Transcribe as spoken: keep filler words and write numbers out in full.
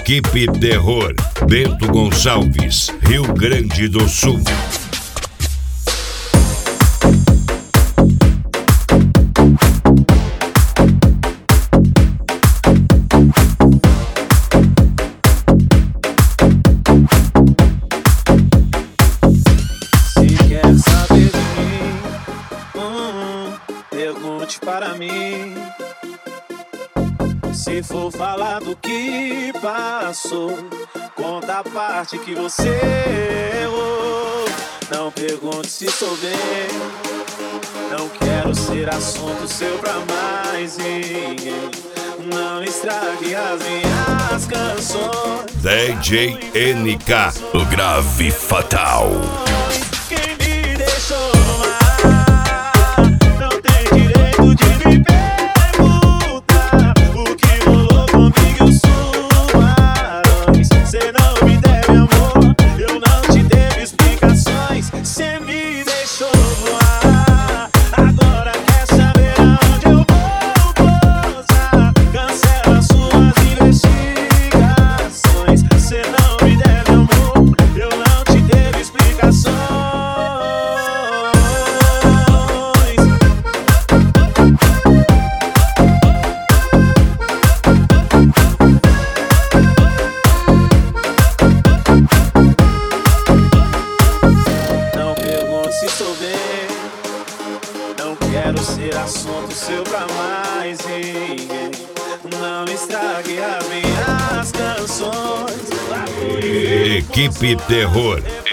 Equipe Terror, Bento Gonçalves, Rio Grande do Sul. Se quer saber de mim, hum, pergunte para mim. Se for falar do que passou, conta a parte que você errou. Não pergunte se sou bem, não quero ser assunto seu pra mais ninguém. Não estrague as minhas canções. D J N K, o Grave Fatal. Quem me deixou no ar não tem direito de me perguntar o que rolou comigo e os tubarões. Cê não me deve amor, eu não te devo explicações. Cê me deixou no ar, agora quer saber aonde eu vou posar. Cancela suas investigações. Cê não me deve amor, eu não te devo explicações. Não pergunte se sou bem, não quero ser assunto seu pra mais ninguém. Não estrague as minhas canções. Equipe Terror,